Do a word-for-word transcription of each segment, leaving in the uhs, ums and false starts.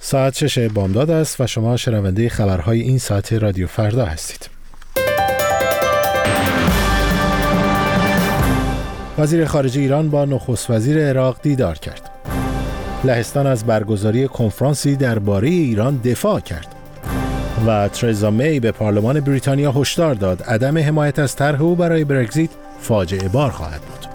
ساعت شش بامداد است و شما شنونده خبرهای این ساعت رادیو فردا هستید. وزیر خارجه ایران با نخست وزیر عراق دیدار کرد. لهستان از برگزاری کنفرانسی درباره ایران دفاع کرد. و ترزا می به پارلمان بریتانیا هشدار داد عدم حمایت از طرح او برای برگزیت فاجعه بار خواهد بود.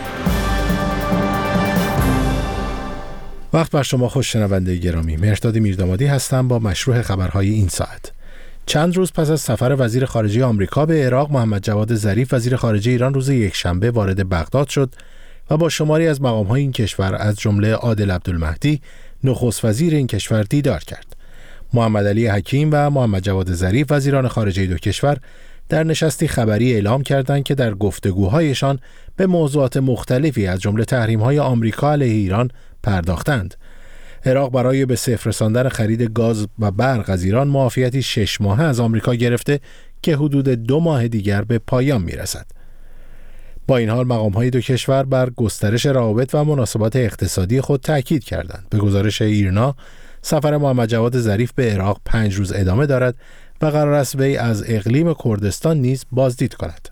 وقت بر شما خوش شنونده گرامی. مهرداد میردامادی هستم با مشروع خبرهای این ساعت. چند روز پس از سفر وزیر خارجه آمریکا به عراق، محمد جواد ظریف وزیر خارجه ایران روز یکشنبه وارد بغداد شد و با شماری از مقام‌های این کشور از جمله عادل عبدالمهدی نخست وزیر این کشور دیدار کرد. محمد علی حکیم و محمد جواد ظریف وزیران خارجه دو کشور در نشستی خبری اعلام کردند که در گفتگوهایشان به موضوعات مختلفی از جمله تحریم‌های آمریکا علیه ایران پرداختند. عراق برای به صفر رساندن خرید گاز و برق از ایران معافیتی شش ماهه از آمریکا گرفته که حدود دو ماه دیگر به پایان میرسد. با این حال مقام‌های دو کشور بر گسترش روابط و مناسبات اقتصادی خود تاکید کردند. به گزارش ایرنا، سفر محمد جواد ظریف به عراق پنج روز ادامه دارد و قرار است وی از اقلیم کردستان نیز بازدید کند.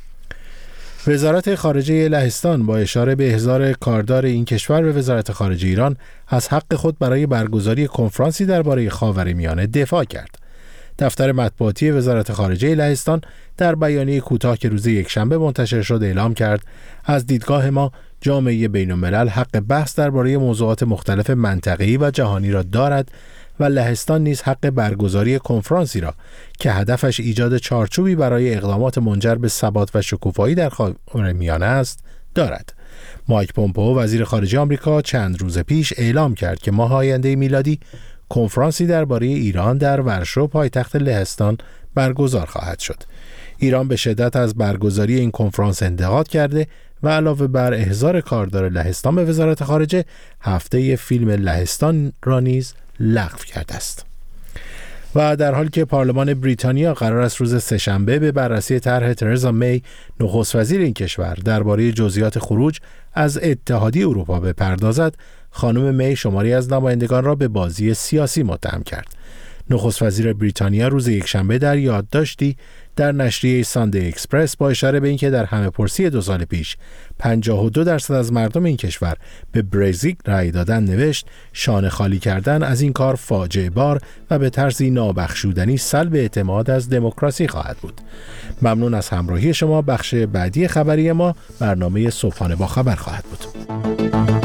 وزارت خارجه لهستان با اشاره به احضار کاردار این کشور به وزارت خارجه ایران از حق خود برای برگزاری کنفرانسی درباره خاورمیانه دفاع کرد. دفتر مطبوعاتی وزارت خارجه لهستان در بیانیه کوتاه که روز یکشنبه منتشر شد اعلام کرد از دیدگاه ما جامعه بین‌الملل حق بحث درباره موضوعات مختلف منطقه‌ای و جهانی را دارد و لهستان نیز حق برگزاری کنفرانسی را که هدفش ایجاد چارچوبی برای اقدامات منجر به ثبات و شکوفایی در خاورمیانه است دارد. مایک پومپئو وزیر خارجه آمریکا چند روز پیش اعلام کرد که ماه آینده میلادی کنفرانسی درباره ایران در ورشو پایتخت لهستان برگزار خواهد شد. ایران به شدت از برگزاری این کنفرانس انتقاد کرده و علاوه بر احضار کاردار لهستان به وزارت خارجه، هفته فیلم لهستان را نیز لغو کرده است. و در حالی که پارلمان بریتانیا قرار است روز سه‌شنبه به بررسی طرح ترزا می نخست وزیر این کشور درباره جزئیات خروج از اتحادیه اروپا بپردازد، خانم می شماری از نمایندگان را به بازی سیاسی متهم کرد. نخست وزیر بریتانیا روز یکشنبه در یادداشتی در نشریه ساندی اکسپرس با اشاره به اینکه در همه‌پرسی دو سال پیش پنجاه و دو درصد از مردم این کشور به برگزیت رأی دادن نوشت شانه خالی کردن از این کار فاجعه بار و به طرزی نابخشودنی سلب اعتماد از دموکراسی خواهد بود. ممنون از همراهی شما. بخش بعدی خبری ما برنامه صبحانه با خبر خواهد بود.